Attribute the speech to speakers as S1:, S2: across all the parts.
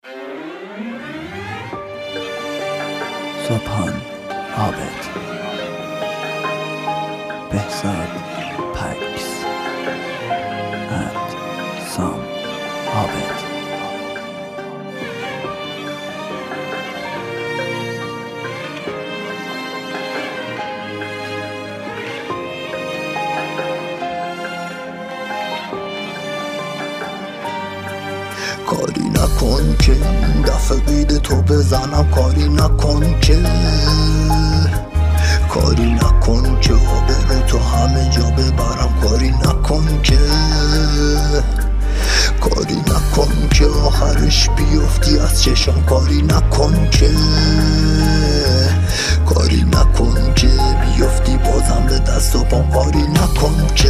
S1: صبحان عابد، بهزاد پکس and سام عابد.
S2: کاری نکن که این دفعه قید تو بزنم، کاری نکن که آبرو تو همه جا ببرم، کاری نکن که آخرش بیفتی از چشم، کاری نکن که بیفتی بازم به دست و پام، کاری نکن که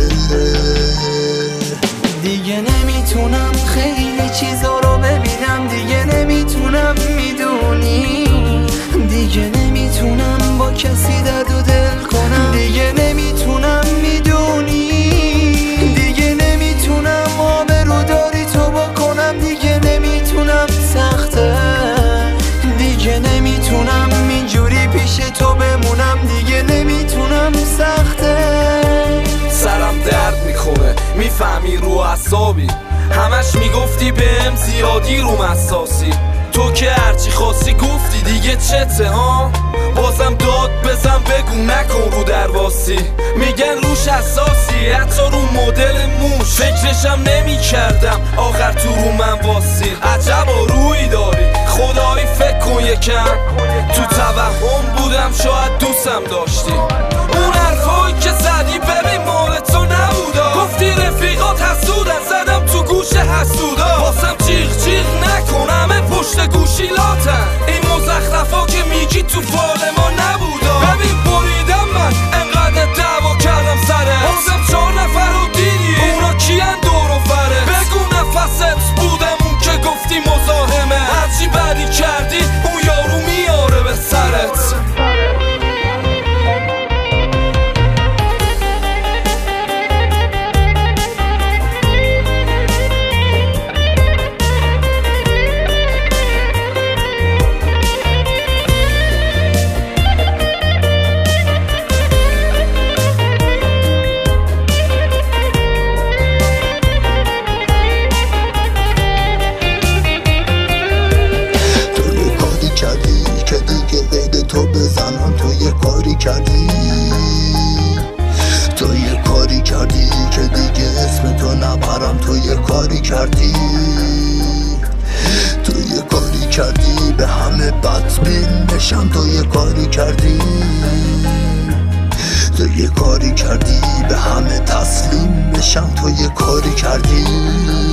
S3: دیگه نمیتونم خیلی چیزا رو ببینم، دیگه نمیتونم میدونی، دیگه نمیتونم با کسی درد و دل کنم، دیگه نمیتونم میدونی، دیگه نمیتونم آبرو داری تو بکنم، دیگه نمیتونم سخته، دیگه نمیتونم اینجوری پیش تو بمونم، دیگه نمیتونم سخته.
S4: سرم درد میکنه میفهمی رو اعصابی، همش میگفتی بهم زیادی رو مساسی، تو که هرچی خواستی گفتی دیگه چته ها، بازم داد بزن بگو نکن رو درواسی، میگن روش اساسی حتی رو مدل موش، فکرشم نمی کردم آخر تو رو من واسی، عجبا روی داری خدایی فکر کن یکم، تو توهم بودم شاید دوستم داشتی، اون حرفایی که زدی ببین مال تو نبودا، گفتی رفیقات حسودن زدم تو گوش حسودا، واسم جیغ جیغ نکن همه پشت گوشیلاتن، این مزخرفا که میگی تو فال ما نبودا، ببین بریدم من انقدر دعوا کردم سره، واسم 4 نفر رو دیدی اونا کیان دور و فره، بگو نفست بودم اون که گفتی مزاحمه، هرچی بدی کردی اون یارو میاره به سرت. تو یه کاری کردی که دیگه اسم تو نبرم، تو یه کاری کردی به همه بدبین بشم، تو یه کاری کردی به همه تسلیم بشم، تو یه کاری کردی